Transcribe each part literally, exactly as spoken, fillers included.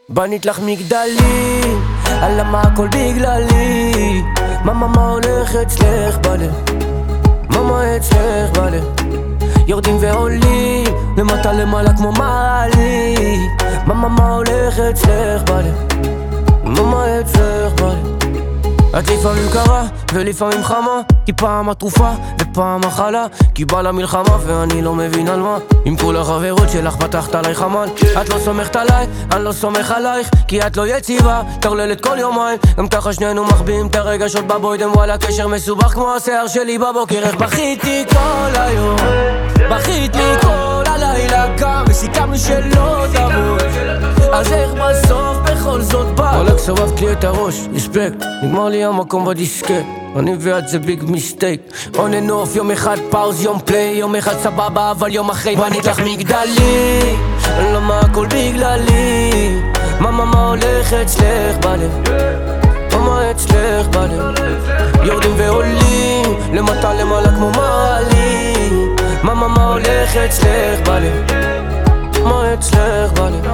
בנית לך מגדלים, על למה הכל בגללי. מאמה מה הולך אצלך בלב, מאמה אצלך בלב. יורדים ועולים, למטה למעלה כמו מעלי. מאמה מה הולך אצלך בלב, מאמה אצלך בלב. את לפעמים קרה ולפעמים חמה, כי פעם התרופה ופעם החלה, כי בא למלחמה ואני לא מבין על מה. עם כל החברות שלך פתחת עליי חמן. את לא סומכת עליי, אני לא סומך עלייך, כי את לא יציבה, תרללת כל יומיים. גם ככה שנינו מחביאים את הרגשות בבוידם, וואלה קשר מסובך כמו השיער שלי בבוקר. איך בכיתי כל היום, בכית לי כל הלילה גם, וסיכמנו שלא תמות, אז איך בסוף בכל זאת בא? וואלק סובבת לי את הראש, רספקט, נגמר לי המקום בדיסקט. אני ואת זה ביג מיסטייק, און אנד אוף, יום אחד פאוז, יום פליי, יום אחד סבבה, אבל יום אחרי בנית לך מגדלי. למה הכל בגללי, מאמה מה הולך אצלך בלב, מאמה אצלך בלב. יורדים ועולים, למטה למעלה כמו מעלי. מאמה מה הולך אצלך בלב, מה אצלך בלב.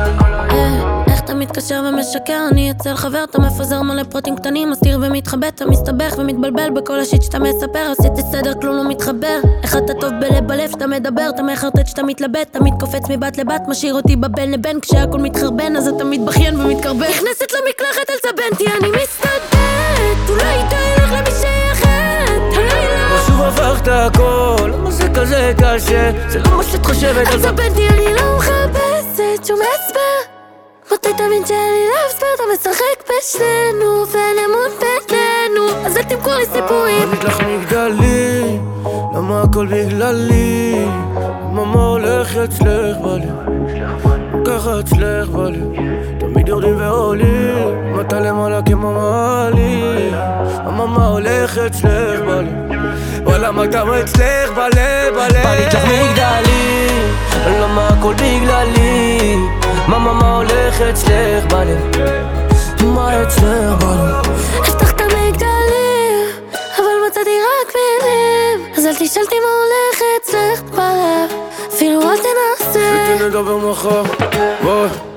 איך אתה מתקשר ומשקר, אני אצל חבר, אתה מפזר מלא פרטים קטנים, מסתיר ומתחבא, אתה מסתבך ומתבלבל בכל השיט שאתה מספר. עשיתי סדר, כלום לא מתחבר. איך אתה טוב בלב בלב שאתה מדבר, אתה מחרטט שאתה מתלבט, אתה מתקופץ מבת לבת, משאיר אותי בבין לבין, כשהכל מתחרבן אז אתה מתבכיין ומתקרבן. נכנסת למקלחת אל סבנתי, אני מסתדרת, אולי די לך למי שייכת הלילה. ושוב הפכת הכל, למה זה כזה קשה, זה לא מה שאת חושבת על זה. אל סבנתי, אני לא מחפשת שום הסבר, מתי תבין שאני לא ספר, אתה משחק בשנינו ואין אמון בינינו, אז אל תמכור לי סיפורים. בנית לך מגדלי, למה הכל בגללי. מאמה הולך אצלך בלב, ככה אצלך בלב. תמיד יורדים ועולים, מטה למעלה כמו מעלי. מאמה הולך אצלך בלב, וואלה מה גם אצלך בלב בלב. בנית לך מגדלי, למה הכל בגללי. מאמה מה הולך אצלך בלב, מה אצלך בלב. הבטחת מגדלים, אבל מצאתי רק מילים, אז אל תשאלתי מה הולך אצלך בלב, אפילו אל תנסה. שתנדבר מחר, בואי